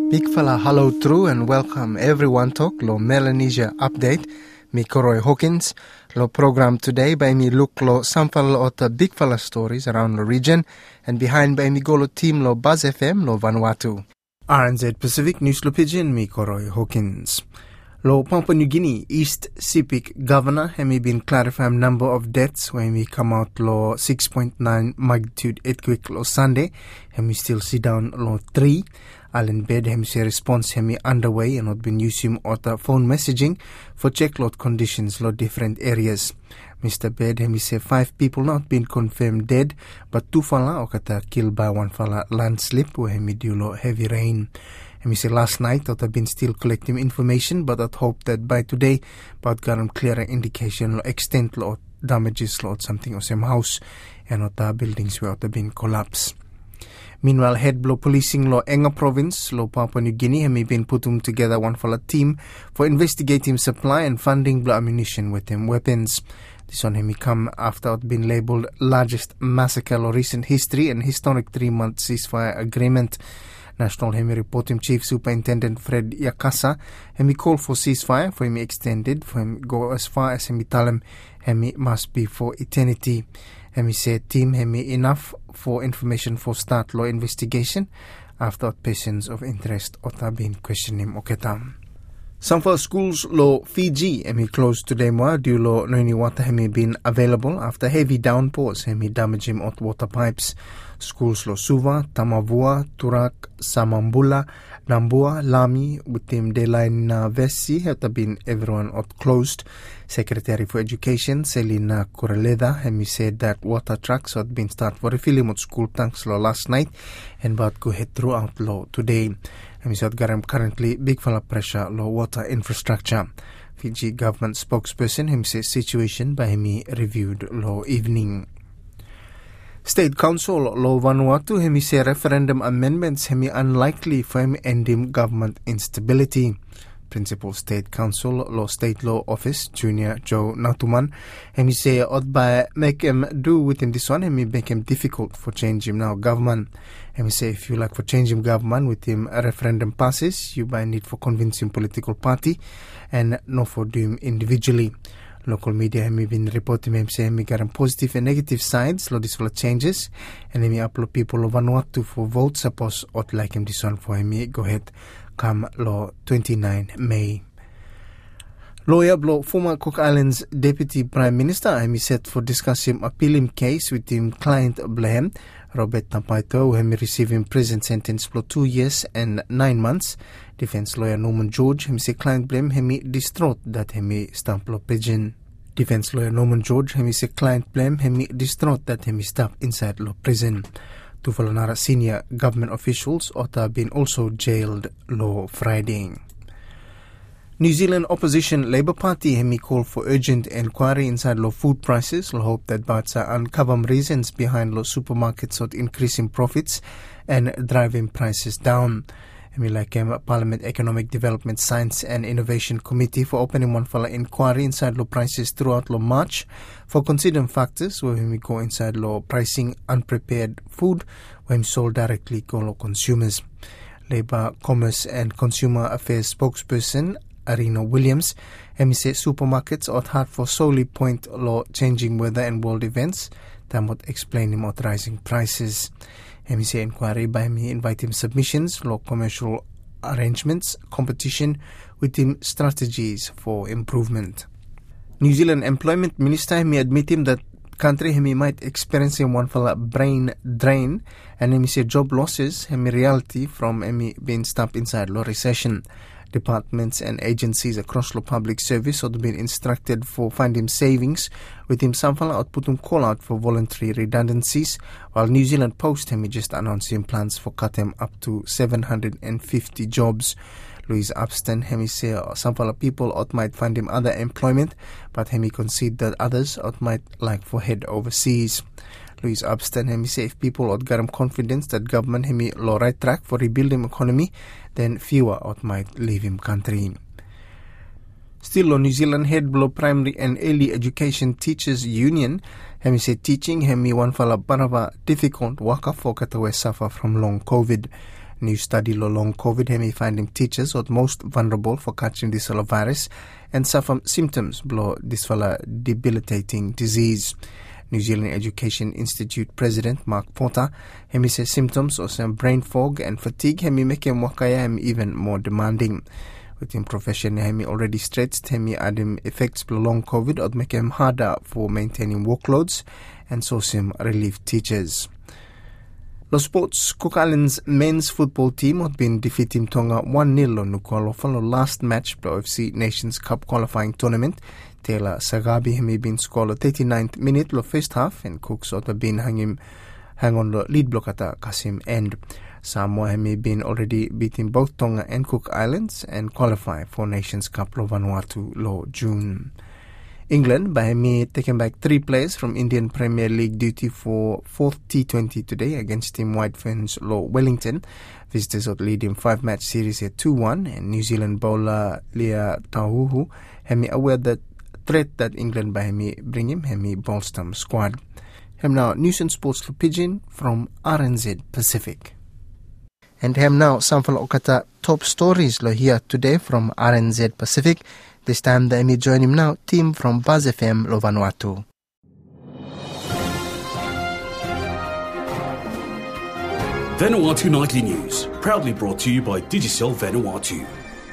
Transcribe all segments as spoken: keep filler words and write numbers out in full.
Big fella hello true and welcome everyone to lo Melanesia update. Mi Koroy Hawkins. Lo program today by me look lo sample of the big fella stories around the region and behind by me go lo team lo Buzz F M lo Vanuatu. R N Z Pacific News lo Pigeon mi Koroy Hawkins. Lo Papua New Guinea East Sepik Governor hemi been clarified number of deaths when we come out lo six point nine magnitude earthquake lo Sunday hemi still see down lo three. Alan bed hemi say response hemi underway and not been using other phone messaging for check lot conditions lo different areas. Mister Bed hemi say five people not been confirmed dead but two fala okata killed by one fala landslip where hemi due lo heavy rain. Hemi say last night that have been still collecting information but I'd hope that by today but got them clearer indication lo extent lo damages lo something or some house and other buildings where have been collapsed. Meanwhile, head blow policing lo Enga province, lo Papua New Guinea, have been putting together one for a team for investigating supply and funding blow ammunition with them weapons. This one hemi come after it been labelled largest massacre lo recent history and historic three-month ceasefire agreement. National Hemi Reporting Chief Superintendent Fred Yakasa hemi call for ceasefire for him extended for him go as far as hemi tell him hemi must be for eternity. Hemi said team hemi enough for information for start law investigation after persons of interest ota been questioning oketam. Some for schools lo Fiji hemi closed today more due lo no water hemi been available after heavy downpours hemi damaging hot water pipes. Schools lo Suva, Tamavua, Turak, Samambula, Nambua, Lami, within Delaine Vesi have been everyone out closed. Secretary for Education, Selina Kuraleda, hemi said that water trucks had been started for refilling of school tanks lo last night and about go ahead throughout lo today. Hemi said garam currently big fella pressure lo water infrastructure. Fiji government spokesperson hemi says situation by hemi reviewed lo evening. State Council lo Vanuatu hemi say referendum amendments hemi unlikely for him ending government instability. Principal State Council lo State Law Office Junior Joe Natuman hemi say odd by make him do within this one hemi make him difficult for change him now government. Hemi say if you like for change him government with him a referendum passes you by need for convincing political party and not for do him individually. Local media have been reporting him saying he got positive and negative sides, lo this for changes, and he upload people of Vanuatu for vote suppose or like him this one for him go ahead come lo twenty-ninth May. Lawyer blow former Cook Islands Deputy Prime Minister he set for discussing appealing case with him client Blahem Robert Tampaito who received him prison sentence for two years and nine months. Defense lawyer Norman George him say client blame him distraught that him stamp lo prison. Defense lawyer Norman George him say client blame him distraught that him stamp inside lo prison. Two Valanara senior government officials have been also jailed lo Friday. New Zealand opposition Labour Party hemi call for urgent inquiry inside lo food prices. Lo hope that Batsa uncover reasons behind lo supermarkets of increasing profits and driving prices down. Hemi like um, Parliament Economic Development Science and Innovation Committee for opening one fella inquiry inside lo prices throughout lo March for considering factors where we go inside lo pricing unprepared food when sold directly to lo consumers. Labour Commerce and Consumer Affairs spokesperson Arino Williams hemi say supermarkets are hard for solely point lo changing weather and world events that would explain him rising prices. Hemi say inquiry by me invite him submissions lo commercial arrangements competition with him strategies for improvement. New Zealand Employment Minister hemi admit him that country hemi might experiencing one fella brain drain and hemi say job losses hemi reality from hemi being stuck inside lo recession. Departments and agencies across the public service have been instructed for finding savings with him some fella output him call out for voluntary redundancies while New Zealand Post him just announcing plans for cut him up to seven hundred fifty jobs. Louise Upston hemi say some fella people out might find him other employment but hemi concede that others out might like for head overseas. Louise Upston hemi say if people out got him confidence that government hemi lo right track for rebuilding economy then fewer out might leave him country. Still on New Zealand head blow primary and early education teachers union hemi say teaching hemi one fala barava difficult waka for katawe suffer from long COVID. New study lo long COVID hemi finding teachers are most vulnerable for catching this virus and suffer symptoms below this debilitating disease. New Zealand Education Institute President Mark Porter hemi says symptoms of some brain fog and fatigue hemi make him wakaya hemi even more demanding. Within profession hemi already stretched hemi adding effects below long COVID or make him harder for maintaining workloads and so some relief teachers. Los sports, Cook Islands men's football team had been defeating Tonga one nil on Nuku'alofa for the last match of the O F C Nations Cup qualifying tournament. Taylor Sagabi hemi been scored the thirty-ninth minute of first half and Cooks had been hanging hang on the lead block at the Kasim end. Samoa hemi been already beating both Tonga and Cook Islands and qualify for Nations Cup lo Vanuatu lo June. England by me taking back three players from Indian Premier League duty for fourth T twenty today against Team White Ferns Law Wellington. Visitors would lead in five-match series at two one, and New Zealand bowler Leah Tauhu hemi aware that threat that England by me bring him hemi Bolstam squad. Hem now news and sports to Pidgin from R N Z Pacific. And hem now samfal okata top stories lo here today from R N Z Pacific. This time the Emmy join him now, team from Buzz F M lo Vanuatu. Vanuatu Nightly News, proudly brought to you by Digicel Vanuatu.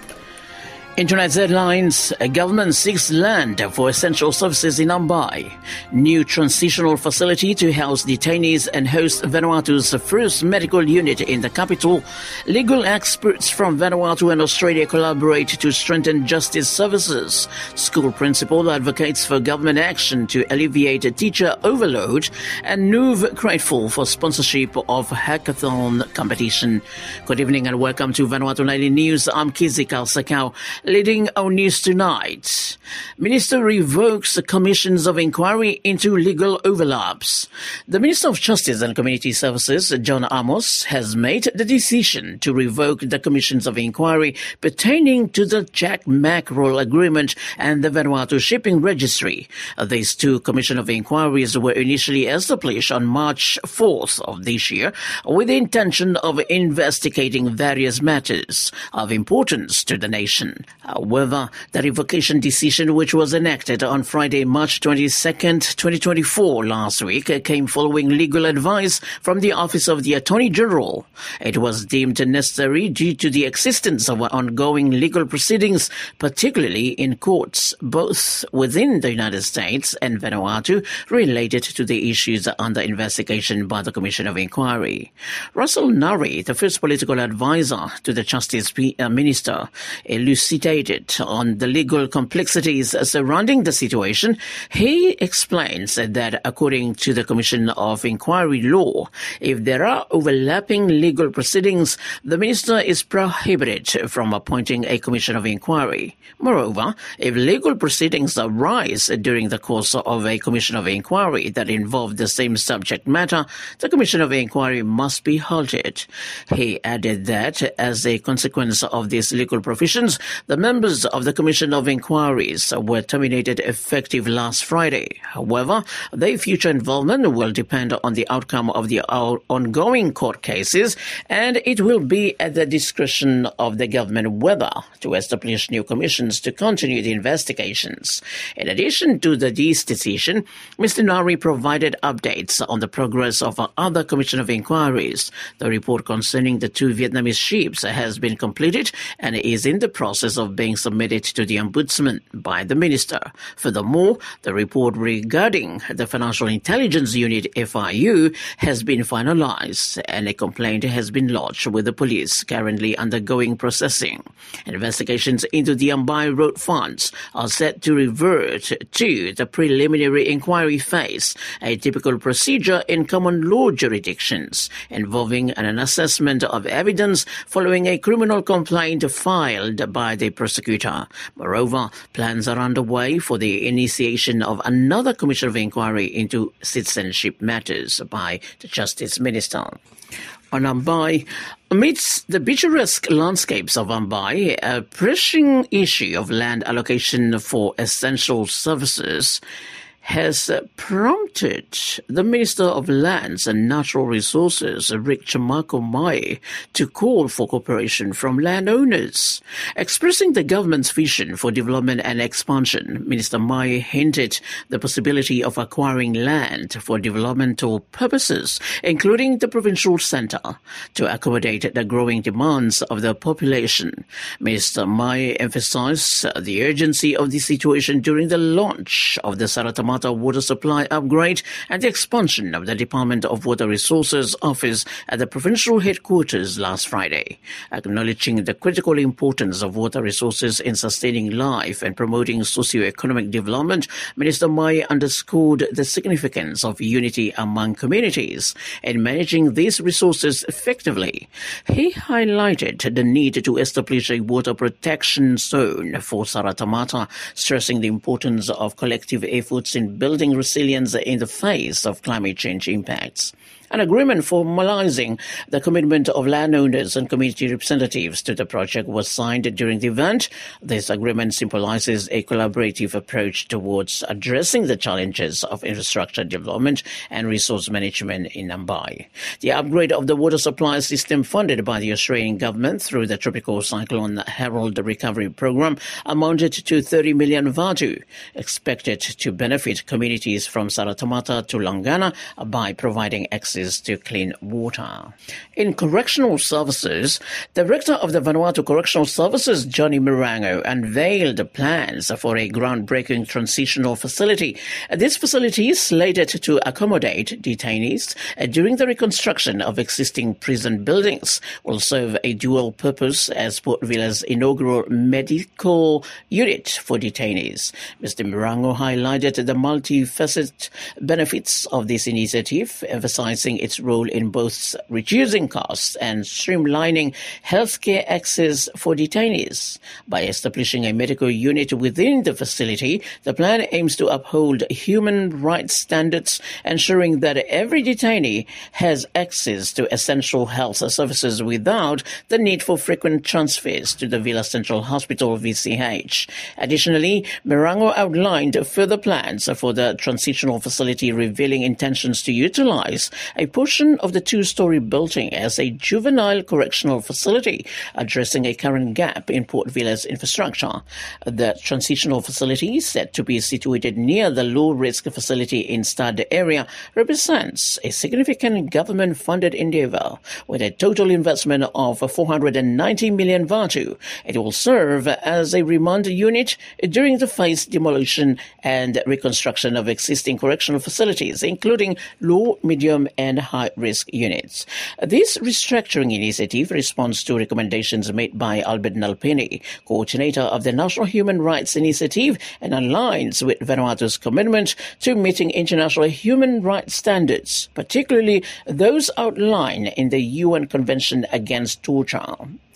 Internet headlines, government seeks land for essential services in Ambai. New transitional facility to house detainees and host Vanuatu's first medical unit in the capital. Legal experts from Vanuatu and Australia collaborate to strengthen justice services. School principal advocates for government action to alleviate teacher overload. And Nuv grateful for sponsorship of hackathon competition. Good evening and welcome to Vanuatu Nightly News. I'm Kizi Kalsakau. Leading our news tonight, Minister revokes the commissions of inquiry into legal overlaps. The Minister of Justice and Community Services, John Amos, has made the decision to revoke the commissions of inquiry pertaining to the Jack Mackerel Agreement and the Vanuatu Shipping Registry. These two commission of inquiries were initially established on March fourth of this year with the intention of investigating various matters of importance to the nation. However, the revocation decision, which was enacted on Friday, March twenty-second, twenty twenty-four, last week, came following legal advice from the Office of the Attorney General. It was deemed necessary due to the existence of ongoing legal proceedings, particularly in courts, both within the United States and Vanuatu, related to the issues under investigation by the Commission of Inquiry. Russell Nari, the first political advisor to the Justice Minister, elucidated on the legal complexities surrounding the situation. He explains that according to the Commission of Inquiry law, if there are overlapping legal proceedings, the minister is prohibited from appointing a Commission of Inquiry. Moreover, if legal proceedings arise during the course of a Commission of Inquiry that involve the same subject matter, the Commission of Inquiry must be halted. He added that as a consequence of these legal provisions, the members of the Commission of Inquiries were terminated effective last Friday. However, their future involvement will depend on the outcome of the ongoing court cases, and it will be at the discretion of the government whether to establish new commissions to continue the investigations. In addition to the this decision, Mister Nari provided updates on the progress of other Commission of Inquiries. The report concerning the two Vietnamese ships has been completed and is in the process of being submitted to the Ombudsman by the Minister. Furthermore, the report regarding the Financial Intelligence Unit F I U has been finalized and a complaint has been lodged with the police, currently undergoing processing. Investigations into the Ambai Road funds are set to revert to the preliminary inquiry phase, a typical procedure in common law jurisdictions involving an assessment of evidence following a criminal complaint filed by the prosecutor. Moreover, plans are underway for the initiation of another Commission of Inquiry into citizenship matters by the Justice Minister. On Ambai, amidst the picturesque landscapes of Ambai, a pressing issue of land allocation for essential services has prompted the Minister of Lands and Natural Resources, Rick Chamako Mai, to call for cooperation from landowners. Expressing the government's vision for development and expansion, Minister Mai hinted the possibility of acquiring land for developmental purposes, including the provincial centre, to accommodate the growing demands of the population. Minister Mai emphasised the urgency of the situation during the launch of the Saratamata water supply upgrade and the expansion of the Department of Water Resources office at the provincial headquarters last Friday. Acknowledging the critical importance of water resources in sustaining life and promoting socio-economic development, Minister Mai underscored the significance of unity among communities in managing these resources effectively. He highlighted the need to establish a water protection zone for Saratamata, stressing the importance of collective efforts in building resilience in the face of climate change impacts. An agreement formalizing the commitment of landowners and community representatives to the project was signed during the event. This agreement symbolizes a collaborative approach towards addressing the challenges of infrastructure development and resource management in Nambai. The upgrade of the water supply system funded by the Australian government through the Tropical Cyclone Harold Recovery Program amounted to thirty million vatu, expected to benefit communities from Saratamata to Langana by providing access to clean water. In correctional services, Director of the Vanuatu Correctional Services, Johnny Mirango, unveiled plans for a groundbreaking transitional facility. This facility is slated to accommodate detainees during the reconstruction of existing prison buildings, will serve a dual purpose as Port Vila's inaugural medical unit for detainees. Mister Mirango highlighted the multifaceted benefits of this initiative, emphasizing its role in both reducing costs and streamlining healthcare access for detainees. By establishing a medical unit within the facility, the plan aims to uphold human rights standards, ensuring that every detainee has access to essential health services without the need for frequent transfers to the Vila Central Hospital V C H. Additionally, Mirango outlined further plans for the transitional facility, revealing intentions to utilize a portion of the two-storey building as a juvenile correctional facility, addressing a current gap in Port Vila's infrastructure. The transitional facility, said to be situated near the low-risk facility in Stade area, represents a significant government-funded endeavour with a total investment of four hundred ninety million vatu. It will serve as a remand unit during the phased demolition and reconstruction of existing correctional facilities, including low, medium and high-risk units. This restructuring initiative responds to recommendations made by Albert Nalpini, coordinator of the National Human Rights Initiative, and aligns with Vanuatu's commitment to meeting international human rights standards, particularly those outlined in the U N Convention Against Torture.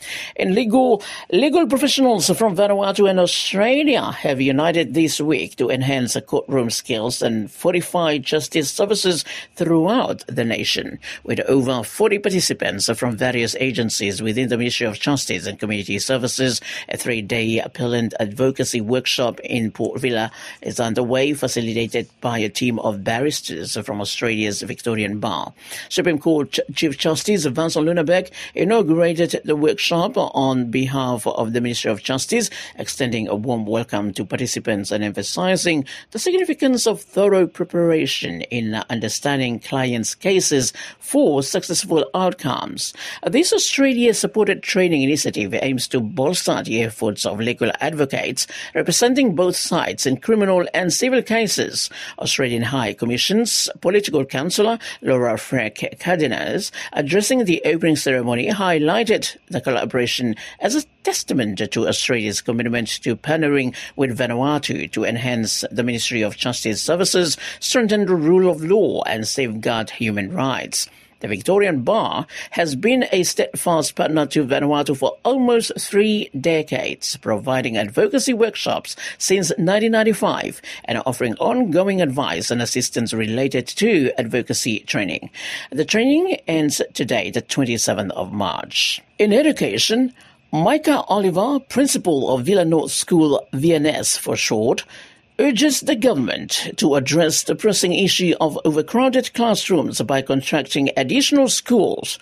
In legal, legal professionals from Vanuatu and Australia have united this week to enhance courtroom skills and fortify justice services throughout the nation, with over forty participants from various agencies within the Ministry of Justice and Community Services. A three-day appellant advocacy workshop in Port Vila is underway, facilitated by a team of barristers from Australia's Victorian Bar. Supreme Court Chief Justice Vincent Lunabek inaugurated the workshop on behalf of the Ministry of Justice, extending a warm welcome to participants and emphasizing the significance of thorough preparation in understanding clients' cases for successful outcomes. This Australia-supported training initiative aims to bolster the efforts of legal advocates representing both sides in criminal and civil cases. Australian High Commission's political counsellor Laura Freck Cardenas, addressing the opening ceremony, highlighted the collaboration as a testament to Australia's commitment to partnering with Vanuatu to enhance the Ministry of Justice services, strengthen the rule of law and safeguard human rights. The Victorian Bar has been a steadfast partner to Vanuatu for almost three decades, providing advocacy workshops since nineteen ninety-five and offering ongoing advice and assistance related to advocacy training. The training ends today, the twenty-seventh of March. In education, Micah Oliver, principal of Vila North School, V N S for short, urges the government to address the pressing issue of overcrowded classrooms by contracting additional schools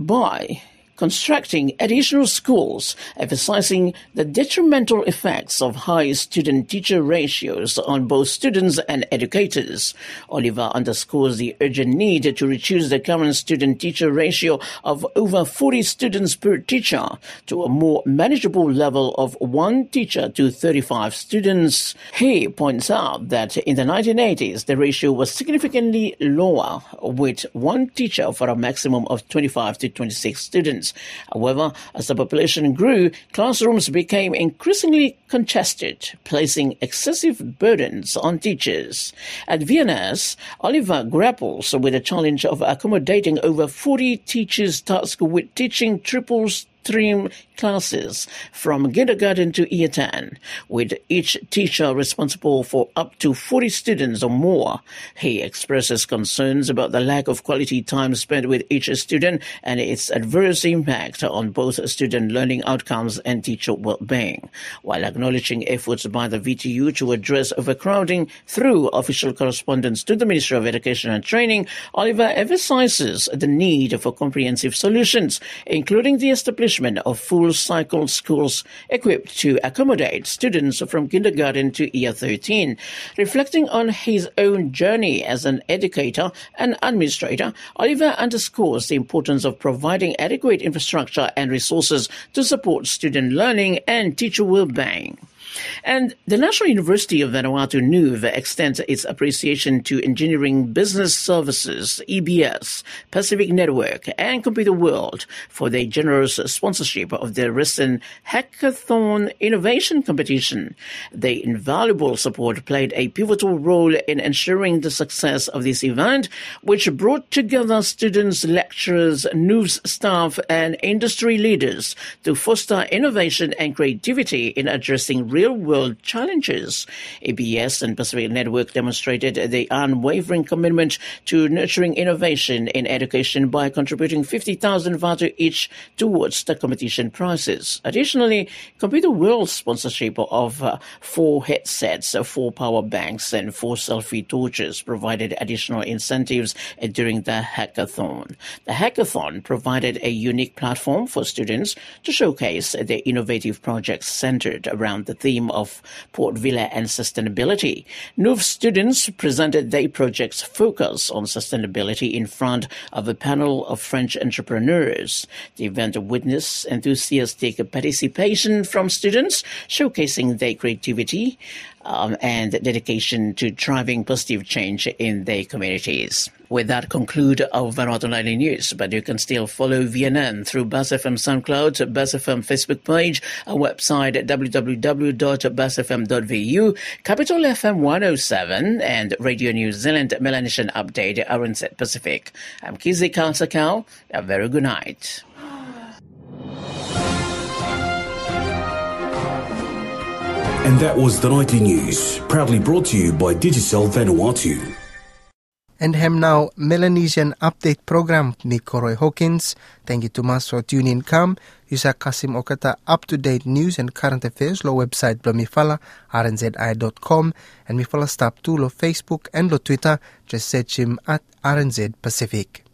by constructing additional schools, emphasizing the detrimental effects of high student-teacher ratios on both students and educators. Oliver underscores the urgent need to reduce the current student-teacher ratio of over forty students per teacher to a more manageable level of one teacher to thirty-five students. He points out that in the nineteen eighties, the ratio was significantly lower, with one teacher for a maximum of twenty-five to twenty-six students. However, as the population grew, classrooms became increasingly congested, placing excessive burdens on teachers. At V N S, Oliver grapples with the challenge of accommodating over forty teachers tasked with teaching triple stream classes from kindergarten to year ten, with each teacher responsible for up to forty students or more. He expresses concerns about the lack of quality time spent with each student and its adverse impact on both student learning outcomes and teacher well-being. While acknowledging efforts by the V T U to address overcrowding through official correspondence to the Ministry of Education and Training, Oliver emphasizes the need for comprehensive solutions, including the establishment of full-cycle schools equipped to accommodate students from kindergarten to year thirteen. Reflecting on his own journey as an educator and administrator, Oliver underscores the importance of providing adequate infrastructure and resources to support student learning and teacher well-being. And the National University of Vanuatu, N U V, extends its appreciation to Engineering Business Services, E B S, Pacific Network, and Computer World for their generous sponsorship of the recent Hackathon Innovation Competition. Their invaluable support played a pivotal role in ensuring the success of this event, which brought together students, lecturers, N U V's staff, and industry leaders to foster innovation and creativity in addressing real-world challenges. A B S and Pacific Network demonstrated their unwavering commitment to nurturing innovation in education by contributing fifty thousand vatu each towards the competition prizes. Additionally, Computer World's sponsorship of uh, four headsets, uh, four power banks, and four selfie torches provided additional incentives uh, during the hackathon. The hackathon provided a unique platform for students to showcase their innovative projects centered around the theme of Port Vila and sustainability. N U V students presented their project's focus on sustainability in front of a panel of French entrepreneurs. The event witnessed enthusiastic participation from students, showcasing their creativity um, and dedication to driving positive change in their communities. With that, conclude our Vanuatu Nightly News, but you can still follow V N N through Buzz F M SoundCloud, Buzz F M Facebook page, our website w w w dot buzz f m dot v u, Capital F M one oh seven, and Radio New Zealand Melanesian Update, R N Z Pacific. I'm Kizi Kalsakau. A very good night. And that was the Nightly News, proudly brought to you by Digicel Vanuatu. And hem now Melanesian Update Program ni Koroy Hawkins. Thank you to mas for tuning in come. Yusa Kasim Okata up-to-date news and current affairs lo website blo mifala r n z i dot com and mifala stop to lo Facebook and lo Twitter just search him at R N Z Pacific.